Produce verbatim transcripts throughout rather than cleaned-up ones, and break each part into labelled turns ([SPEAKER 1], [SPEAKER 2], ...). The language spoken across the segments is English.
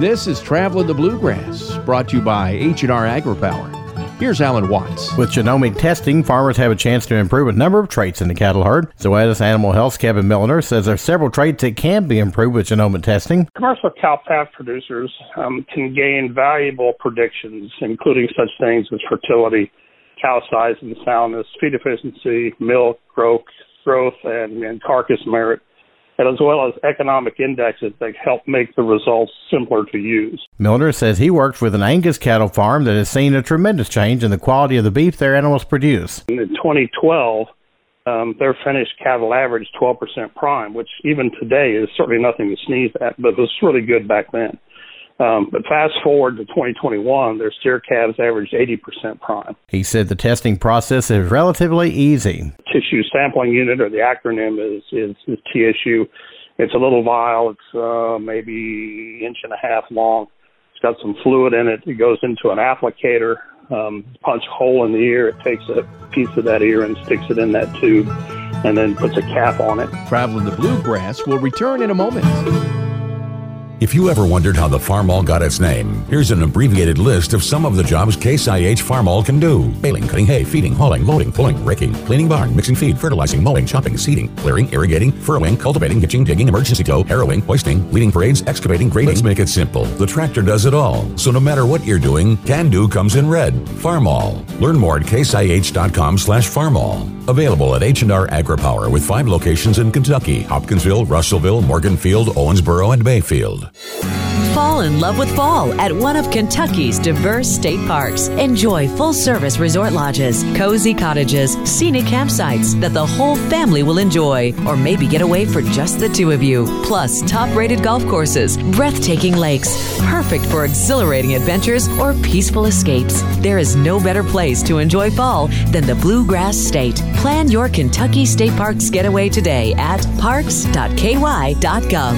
[SPEAKER 1] This is Traveling the Bluegrass, brought to you by H and R AgriPower. Here's Alan Watts.
[SPEAKER 2] With genomic testing, farmers have a chance to improve a number of traits in the cattle herd. Zoetis Animal Health's Kevin Milliner says there are several traits that can be improved with genomic testing.
[SPEAKER 3] Commercial cow-calf producers um, can gain valuable predictions, including such things as fertility, cow size and soundness, feed efficiency, milk, growth, growth and, and carcass merit, as well as economic indexes that help make the results simpler to use.
[SPEAKER 2] Milliner says he works with an Angus cattle farm that has seen a tremendous change in the quality of the beef their animals produce.
[SPEAKER 3] In twenty twelve, um, their finished cattle averaged twelve percent prime, which even today is certainly nothing to sneeze at, but it was really good back then. Um, but fast forward to twenty twenty-one, their steer calves averaged eighty percent prime.
[SPEAKER 2] He said the testing process is relatively easy.
[SPEAKER 3] Tissue sampling unit, or the acronym is, is, is T S U. It's a little vial. It's uh, maybe an inch and a half long. It's got some fluid in it. It goes into an applicator, um, punch a hole in the ear. It takes a piece of that ear and sticks it in that tube and then puts a cap on it.
[SPEAKER 1] Traveling the Bluegrass will return in a moment.
[SPEAKER 4] If you ever wondered how the Farmall got its name, here's an abbreviated list of some of the jobs Case I H Farmall can do. Baling, cutting hay, feeding, hauling, loading, pulling, raking, cleaning barn, mixing feed, fertilizing, mowing, chopping, seeding, clearing, irrigating, furrowing, cultivating, hitching, digging, emergency tow, harrowing, hoisting, leading parades, excavating, grading. Let's make it simple. The tractor does it all. So no matter what you're doing, Can Do comes in red. Farmall. Learn more at caseih.com slash farmall. Available at H and R AgriPower with five locations in Kentucky: Hopkinsville, Russellville, Morganfield, Owensboro, and Bayfield.
[SPEAKER 5] Fall in love with fall at one of Kentucky's diverse state parks. Enjoy full-service resort lodges, cozy cottages, scenic campsites that the whole family will enjoy, or maybe get away for just the two of you. Plus, top-rated golf courses, breathtaking lakes, perfect for exhilarating adventures or peaceful escapes. There is no better place to enjoy fall than the Bluegrass State. Plan your Kentucky State Parks getaway today at parks dot k y dot gov.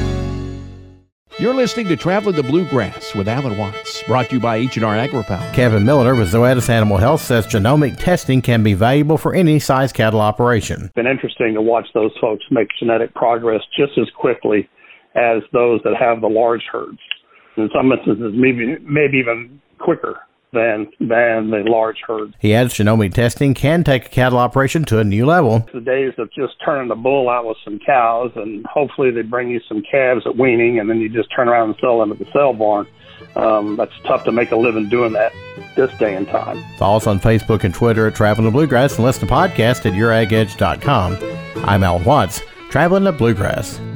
[SPEAKER 1] You're listening to Traveling the Bluegrass with Alan Watts, brought to you by H and R AgriPower.
[SPEAKER 2] Kevin Milliner with Zoetis Animal Health says genomic testing can be valuable for any size cattle operation.
[SPEAKER 3] It's been interesting to watch those folks make genetic progress just as quickly as those that have the large herds. In some instances, maybe maybe even quicker than than the large herds.
[SPEAKER 2] He adds genomic testing can take a cattle operation to a new level.
[SPEAKER 3] The days of just turning the bull out with some cows, and hopefully they bring you some calves at weaning, and then you just turn around and sell them at the sale barn. Um, that's tough to make a living doing that this day and time.
[SPEAKER 2] Follow us on Facebook and Twitter at Traveling the Bluegrass, and listen to podcasts at your ag edge dot com. I'm Al Watts, Traveling the Bluegrass.